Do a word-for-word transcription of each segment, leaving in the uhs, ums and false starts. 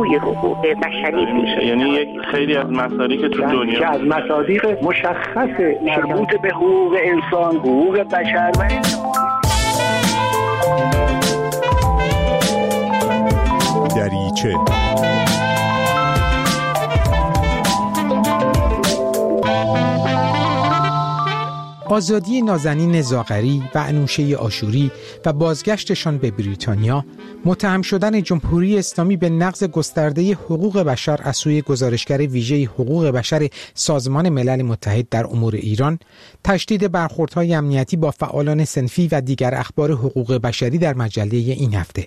پهلوی حقوق بشری میشه. یعنی یک خیلی از مصادیق که تو دنیا که از مصادیق مشخص مربوط به حقوق انسان، حقوق بشر و دریچه. آزادی نازنین زاغری و انوشه آشوری و بازگشتشان به بریتانیا، متهم شدن جمهوری اسلامی به نقض گسترده حقوق بشر از سوی گزارشگر ویژه حقوق بشر سازمان ملل متحد در امور ایران، تشدید برخوردهای امنیتی با فعالان صنفی و دیگر اخبار حقوق بشری در مجله این هفته.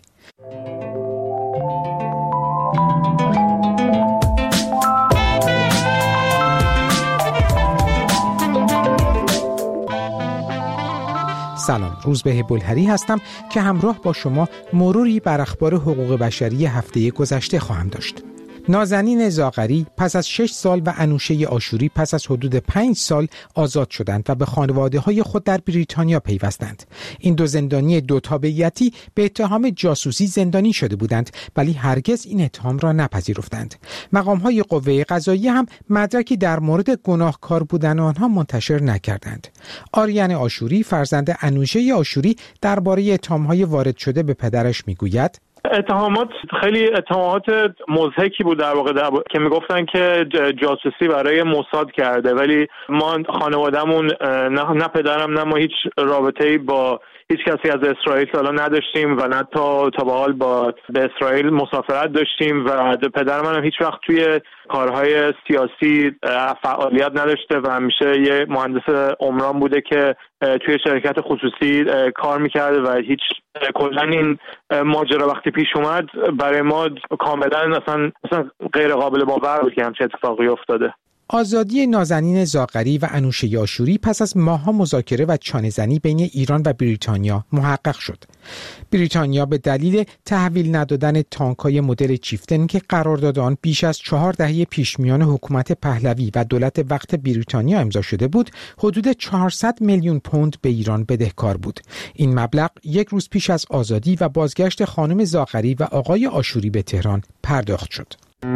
سلام، روزبه بلهری هستم که همراه با شما مروری بر اخبار حقوق بشری هفته گذشته خواهم داشت. نازنین زاغری پس از شش سال و انوشه آشوری پس از حدود پنج سال آزاد شدند و به خانواده‌های خود در بریتانیا پیوستند. این دو زندانی دو تابعیتی به اتهام جاسوسی زندانی شده بودند، ولی هرگز این اتهام را نپذیرفتند. مقام‌های قوه قضاییه هم مدرکی در مورد گناهکار بودن آنها منتشر نکردند. آریان آشوری فرزند انوشه آشوری درباره اتهام‌های وارد شده به پدرش میگوید: اتهامات خیلی اتهامات مضحکی بود در واقع در که میگفتن که جاسوسی برای موساد کرده، ولی ما خانوادهمون نه, نه پدرم نه ما هیچ رابطه‌ای با هیچ کسی از اسرائیل سالا نداشتیم و نه تا تا به حال با به اسرائیل مسافرت داشتیم و پدر منم هیچ وقت توی کارهای سیاسی فعالیت نداشته و همیشه یه مهندس عمران بوده که توی شرکت خصوصی کار میکرده و هیچ کلا این ماجرا وقتی پیش اومد برای ما کاملا اصلا اصلا غیر قابل باور بود که همچین اتفاقی افتاده. آزادی نازنین زاغری و انوشه آشوری پس از ماه‌ها مذاکره و چانه‌زنی بین ایران و بریتانیا محقق شد. بریتانیا به دلیل تحویل ندادن تانک‌های مدل چیفتن که قرارداد آن بیش از چهار دهه پیش میان حکومت پهلوی و دولت وقت بریتانیا امضا شده بود، حدود چهارصد میلیون پوند به ایران بدهکار بود. این مبلغ یک روز پیش از آزادی و بازگشت خانم زاغری و آقای آشوری به تهران پرداخت شد.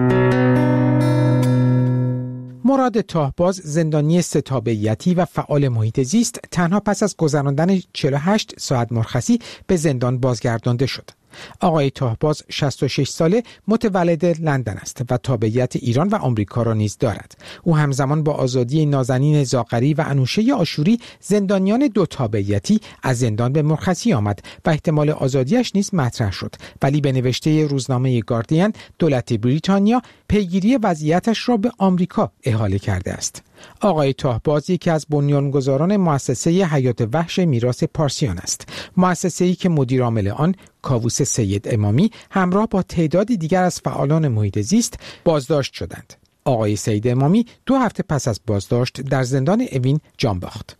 مراد طاهباز، زندانی سه تابعیتی و فعال محیط زیست، تنها پس از گذراندن چهل و هشت ساعت مرخصی به زندان بازگردانده شد. آقای طاهباز شصت و شش ساله، متولد لندن است و تابعیت ایران و آمریکا را نیز دارد. او همزمان با آزادی نازنین زاغری و انوشه آشوری، زندانیان دو تابعیتی، از زندان به مرخصی آمد و احتمال آزادیش نیز مطرح شد، ولی به نوشته روزنامه گاردین، دولت بریتانیا پیگیری وضعیتش را به آمریکا احاله کرده است. آقای طاهباز یکی از بنیانگذاران مؤسسه حیات وحش میراث پارسیان است، مؤسسه‌ای که مدیر عامل آن کاووس سید امامی همراه با تعدادی دیگر از فعالان محیط زیست بازداشت شدند. آقای سید امامی دو هفته پس از بازداشت در زندان اوین جان باخت.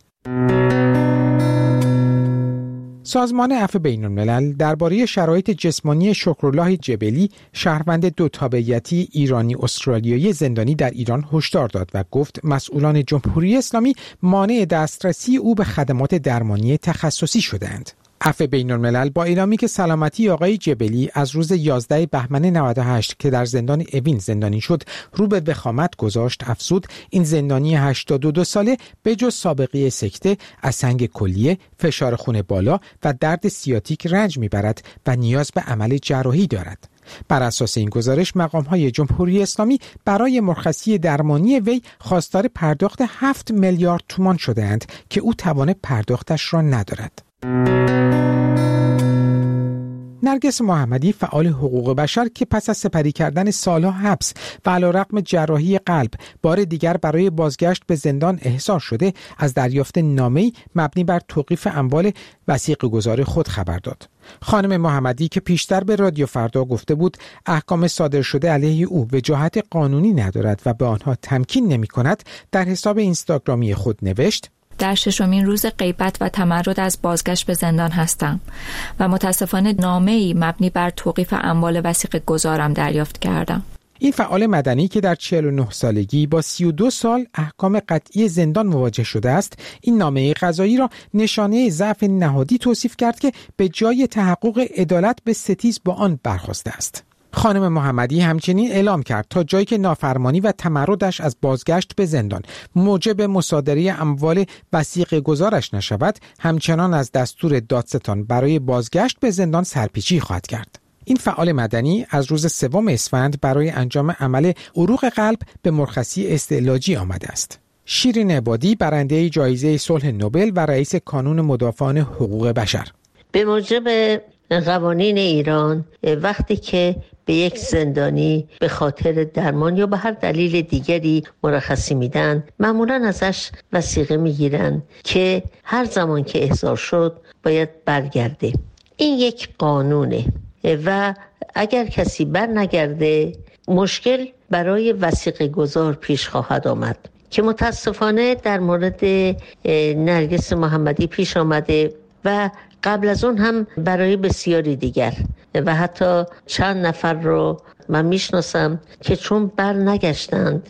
سازمان عفو بین‌الملل درباره شرایط جسمانی شکرالله جبلی، شهروند دو تابعیتی ایرانی استرالیایی زندانی در ایران، هشدار داد و گفت مسئولان جمهوری اسلامی مانع دسترسی او به خدمات درمانی تخصصی شده‌اند. عفو بین‌الملل با اعلامی که سلامتی آقای جبلی از روز یازده بهمن نود و هشت که در زندان اوین زندانی شد رو به وخامت گذاشت، افزود این زندانی هشتاد و دو ساله به جز سابقه سکته از سنگ کلیه، فشار خون بالا و درد سیاتیک رنج میبرد و نیاز به عمل جراحی دارد. بر اساس این گزارش مقام‌های جمهوری اسلامی برای مرخصی درمانی وی خواستار پرداخت هفت میلیارد تومان شده‌اند که او توان پرداختش را ندارد. نرگس محمدی، فعال حقوق بشر که پس از سپری کردن سالها حبس و علیرغم جراحی قلب بار دیگر برای بازگشت به زندان احضار شده، از دریافت نامه‌ای مبنی بر توقیف اموال وثیقه‌گذار خود خبر داد. خانم محمدی که پیشتر به رادیو فردا گفته بود احکام صادر شده علیه او وجاهت قانونی ندارد و به آنها تمکین نمی‌کند، در حساب اینستاگرامی خود نوشت: در ششمین روز غیبت و تمرد از بازگشت به زندان هستم و متاسفانه نامه‌ای مبنی بر توقیف اموال وثیقه گذارم دریافت کردم. این فعال مدنی که در چهل و نه سالگی با سی و دو سال احکام قطعی زندان مواجه شده است، این نامه قضایی را نشانه ضعف نهادی توصیف کرد که به جای تحقق عدالت به ستیز با آن برخاسته است. خانم محمدی همچنین اعلام کرد تا جایی که نافرمانی و تمردش از بازگشت به زندان موجب مصادره اموال وثیقه گذارش نشود، همچنان از دستور دادستان برای بازگشت به زندان سرپیچی خواهد کرد. این فعال مدنی از روز سوم اسفند برای انجام عمل عروق قلب به مرخصی استعلاجی آمده است. شیرین عبادی، برنده جایزه صلح نوبل و رئیس کانون مدافعان حقوق بشر: به موجب قوانین ایران وقتی که به یک زندانی به خاطر درمان یا به هر دلیل دیگری مرخصی میدن، معمولا ازش وثیقه میگیرن که هر زمان که احضار شد باید برگرده. این یک قانونه و اگر کسی بر نگرده مشکل برای وثیقه گذار پیش خواهد آمد که متاسفانه در مورد نرگس محمدی پیش آمده و قبل از اون هم برای بسیاری دیگر و حتی چند نفر رو من میشناسم که چون بر نگشتند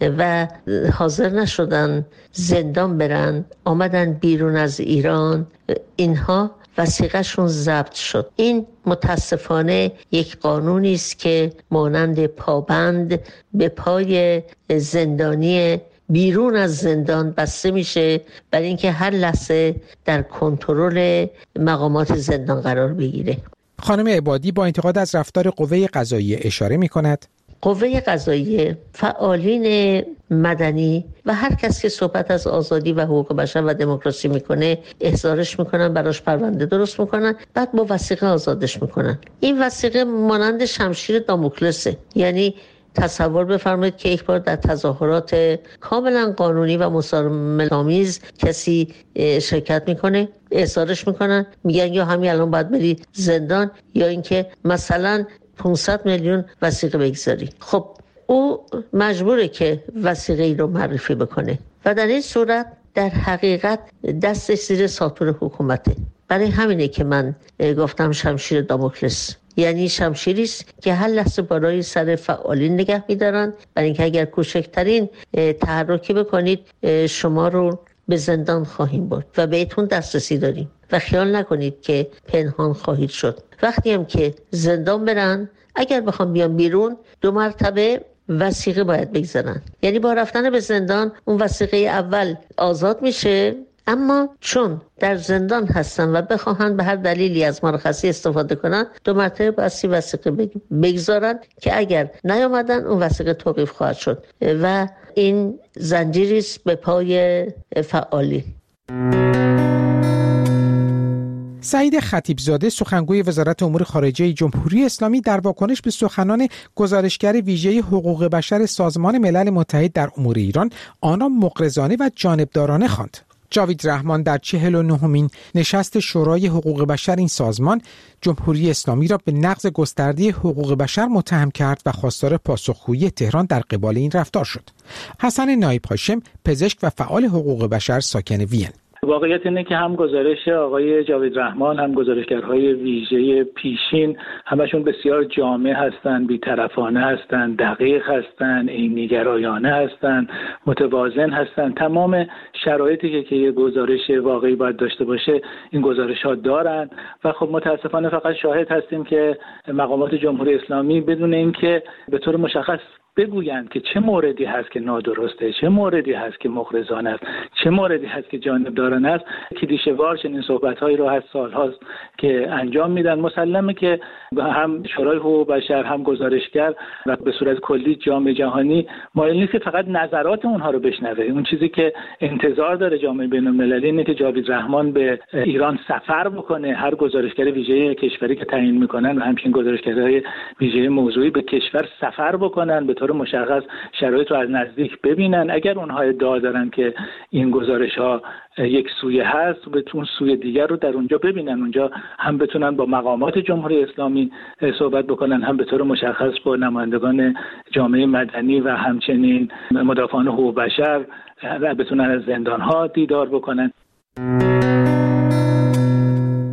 و حاضر نشدن زندان برن، آمدن بیرون از ایران، اینها وثیقه‌شون ضبط شد. این متاسفانه یک قانونی است که مانند پابند به پای زندانی بیرون از زندان بسته میشه برای اینکه هر لحظه در کنترل مقامات زندان قرار بگیره. خانم عبادی با انتقاد از رفتار قوه قضاییه اشاره میکند: قوه قضاییه، فعالین مدنی و هر کس که صحبت از آزادی و حقوق بشر و دموکراسی میکنه احضارش میکنن، براش پرونده درست میکنن، بعد با وثیقه آزادش میکنن. این وثیقه مانند شمشیر داموکلسه. یعنی تصور بفرمایید که یک بار در تظاهرات کاملا قانونی و مسالمت‌آمیز کسی شرکت میکنه، احضارش میکنن، میگن یا همین الان باید بری زندان یا اینکه مثلا پانصد میلیون وثیقه بگذاری. خب او مجبوره که وثیقه ای رو معرفی بکنه و در این صورت در حقیقت دست زیر ساطور حکومته. برای همینه که من گفتم شمشیر داموکلس، یعنی شمشیری است که هر لحظه بالای سر فعالین نگه می‌دارن، برای اینکه اگر کوچکترین تحرکی بکنید شما رو به زندان خواهیم برد و بهتون دسترسی داریم و خیال نکنید که پنهان خواهید شد. وقتی هم که زندان برن، اگر بخوام بیان بیرون دو مرتبه وثیقه باید بگذارن. یعنی با رفتن به زندان اون وثیقه اول آزاد میشه، اما چون در زندان هستن و بخواهند به هر دلیلی از مرخصی استفاده کنن، دو مرتبه باید وثیقه بگذارن که اگر نیامدن اون وثیقه توقیف خواهد شد و این زنجیری است به پای فعالی. سعید خطیبزاده، سخنگوی وزارت امور خارجه جمهوری اسلامی، در واکنش به سخنان گزارشگر ویژه حقوق بشر سازمان ملل متحد در امور ایران، آن را مغرضانه و جانبدارانه خواند. جاوید رحمان در چهل و نهمین نشست شورای حقوق بشر این سازمان جمهوری اسلامی را به نقض گسترده حقوق بشر متهم کرد و خواستار پاسخگویی تهران در قبال این رفتار شد. حسن نایب هاشم، پزشک و فعال حقوق بشر ساکن وین: واقعیت اینه که هم گزارش آقای جاوید رحمان هم گزارشگرهای ویژه پیشین همشون بسیار جامع هستند، بی‌طرفانه هستند، دقیق هستند، عینی‌گرایانه هستند، متوازن هستند. تمام شرایطی که یه گزارش واقعی باید داشته باشه این گزارش‌ها دارن و خب متاسفانه فقط شاهد هستیم که مقامات جمهوری اسلامی بدون اینکه به طور مشخص بگویند که چه موردی هست که نادرسته، چه موردی هست که مغرضانه است، چه موردی هست که جانبدارانه است، کلیشه‌وار چنین صحبت‌هایی رو هست سال‌هاست که انجام میدن. مسلمه که هم شورای حقوق بشر هم گزارشگر و به صورت کلی جامعه جهانی مایل نیست که فقط نظرات اونها رو بشنوه. اون چیزی که انتظار داره جامعه بین‌المللی اینه که جاوید رحمان به ایران سفر بکنه، هر گزارشگر ویژه کشوری که تعیین میکنن و همچنین گزارشگرای ویژه موضوعی به کشور سفر بکنن، به طور مشخص شرایط رو از نزدیک ببینن. اگر اونها ادعا دارن که این گزارش‌ها یک سویه هست، بتون سوی دیگر رو در اونجا ببینن، اونجا هم بتونن با مقامات جمهوری اسلامی صحبت بکنن، هم به طور مشخص با نمایندگان جامعه مدنی و همچنین مدافعان حقوق بشر و بتونن از زندان‌ها دیدار بکنن.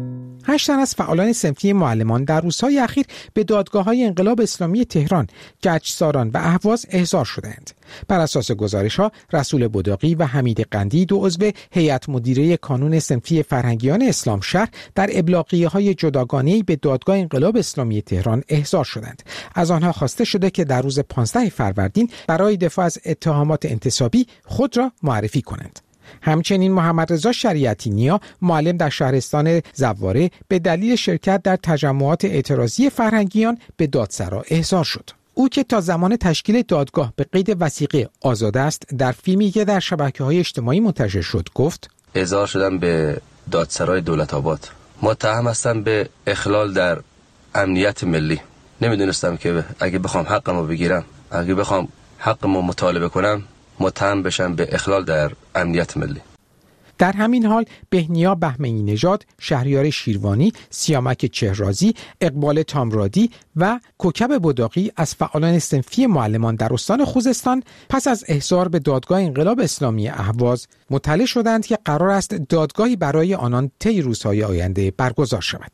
هشت تن از فعالان صنفی معلمان در روزهای اخیر به دادگاه‌های انقلاب اسلامی تهران، گچساران و اهواز احضار شدند. بر اساس گزارش‌ها، رسول بداقی و حمید قندی، دو عضو هیئت مدیره کانون صنفی فرهنگیان اسلام شهر، در ابلاغیه‌های جداگانه‌ای به دادگاه انقلاب اسلامی تهران احضار شدند. از آنها خواسته شده که در روز پانزدهم فروردین برای دفاع از اتهامات انتصابی خود را معرفی کنند. همچنین محمد رضا شریعتی نیا، معلم در شهرستان زواره، به دلیل شرکت در تجمعات اعتراضی فرهنگیان به دادسرا احضار شد. او که تا زمان تشکیل دادگاه به قید وثیقه آزاد است، در فیلمی که در شبکه‌های اجتماعی منتشر شد گفت: احضار شدم به دادسرای دولت‌آباد. متهم هستم به اخلال در امنیت ملی. نمیدونستم که اگه بخوام حقمو بگیرم، اگه بخوام حقمو مطالبه کنم، متهم بشم به اخلال در امنیت ملی. در همین حال بهنیا بهمنی نژاد، شهریار شیروانی، سیامک چهرازی، اقبال تامرادی و کوکب بداقی از فعالان صنفی معلمان در استان خوزستان پس از احضار به دادگاه انقلاب اسلامی اهواز مطلع شدند که قرار است دادگاهی برای آنان طی روزهای آینده برگزار شود.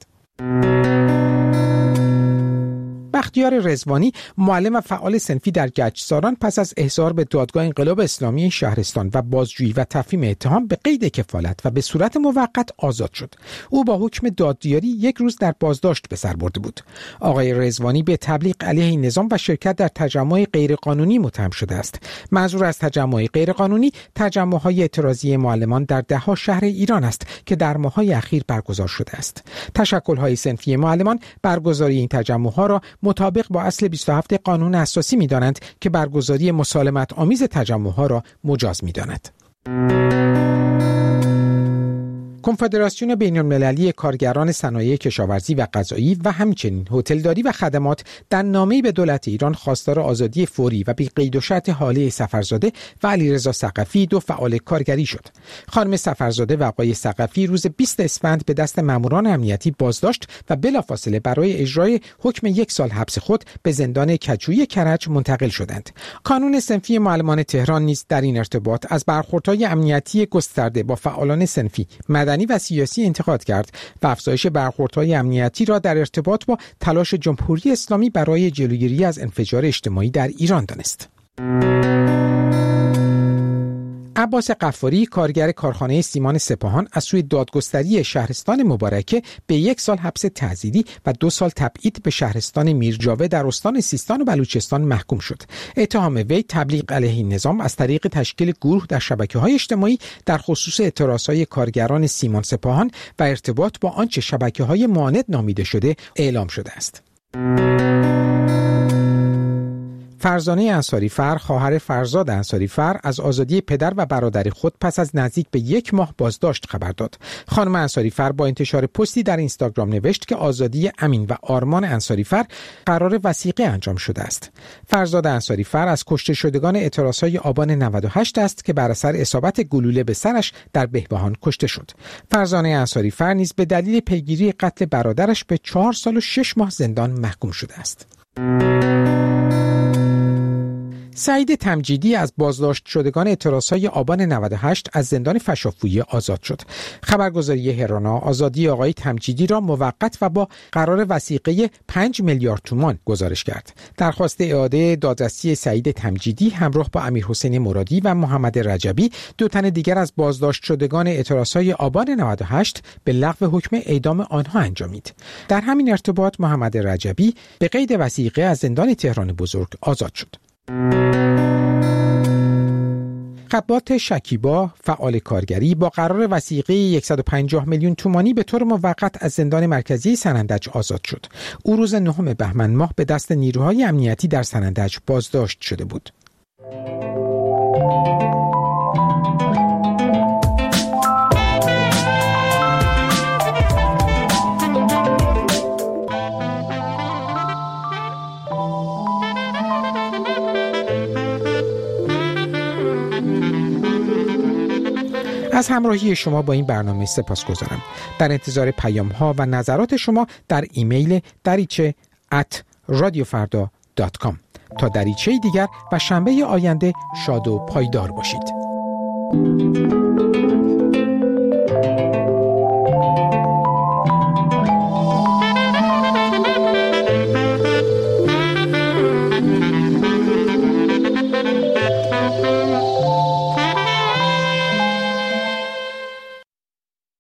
بختیار رضوانی، معلم و فعال صنفی در گچساران، پس از احضار به دادگاه انقلاب اسلامی شهرستان و بازجویی و تفهیم اتهام به قید کفالت و به صورت موقت آزاد شد. او با حکم دادیاری یک روز در بازداشت به سر برده بود. آقای رضوانی به تبلیغ علیه نظام و شرکت در تجمع غیرقانونی متهم شده است. منظور از تجمع غیرقانونی تجمع‌های اعتراضی معلمان در ده‌ها شهر ایران است که در ماه‌های اخیر برگزار شده است. تشکل‌های صنفی معلمان برگزاری این تجمع‌ها را مطابق با اصل بیست و هفت قانون اساسی می‌دانند که برگزاری مسالمت آمیز تجمع‌ها را مجاز می‌داند. کنفدراسیون بین‌المللی کارگران صنایع کشاورزی و غذایی و همچنین هتلداری و خدمات در نامه‌ای به دولت ایران خواستار آزادی فوری و بی قید و شرط حاله سفرزاده و علیرضا ثقفی، دو فعال کارگری شد. خانم سفرزاده و آقای ثقفی روز بیست اسفند به دست ماموران امنیتی بازداشت و بلافاصله برای اجرای حکم یک سال حبس خود به زندان کجویی کرج منتقل شدند. کانون صنفی معلمان تهران نیز در این ارتباط از برخوردهای امنیتی گسترده با فعالان صنفی، مدنی و سیاسی انتقاد کرد و افزایش برخوردهای امنیتی را در ارتباط با تلاش جمهوری اسلامی برای جلوگیری از انفجار اجتماعی در ایران دانست. عباس غفاری، کارگر کارخانه سیمان سپاهان، از سوی دادگستری شهرستان مبارکه به یک سال حبس تعزیری و دو سال تبعید به شهرستان میرجاوه در استان سیستان و بلوچستان محکوم شد. اتهام وی تبلیغ علیه نظام از طریق تشکیل گروه در شبکه‌های اجتماعی در خصوص اعتراضهای کارگران سیمان سپاهان و ارتباط با آنچه شبکه‌های معاند نامیده شده اعلام شده است. فرزانه انصاریفر، خواهر فرزاد انصاریفر، از آزادی پدر و برادر خود پس از نزدیک به یک ماه بازداشت خبر داد. خانم انصاریفر با انتشار پستی در اینستاگرام نوشت که آزادی امین و آرمان انصاریفر قرار وثیقه انجام شده است. فرزاد انصاریفر از کشته شدگان اعتراضهای آبان نود و هشت است که بر اثر اصابت گلوله به سرش در بهبهان کشته شد. فرزانه انصاریفر نیز به دلیل پیگیری قتل برادرش به چهار سال و شش ماه زندان محکوم شده است. سعید تمجیدی از بازداشت شدگان اعتراضهای آبان نود و هشت از زندان فشافویه آزاد شد. خبرگزاری هرانا آزادی آقای تمجیدی را موقت و با قرار وثیقه پنج میلیارد تومان گزارش کرد. درخواست اعاده دادرسی سعید تمجیدی همراه با امیرحسین مرادی و محمد رجبی، دو تن دیگر از بازداشت شدگان اعتراضهای آبان نود و هشت، به لغو حکم اعدام آنها انجامید. در همین ارتباط محمد رجبی به قید وثیقه از زندان تهران بزرگ آزاد شد. خبات شکیبا، فعال کارگری، با قرار وثیقه صد و پنجاه میلیون تومانی به طور موقت از زندان مرکزی سنندج آزاد شد. او روز نهم بهمن ماه به دست نیروهای امنیتی در سنندج بازداشت شده بود. از همراهی شما با این برنامه سپاسگزارم. در انتظار پیام ها و نظرات شما در ایمیل دریچه ات رادیو فردا دات کام. تا دریچه دیگر و شنبه آینده شاد و پایدار باشید.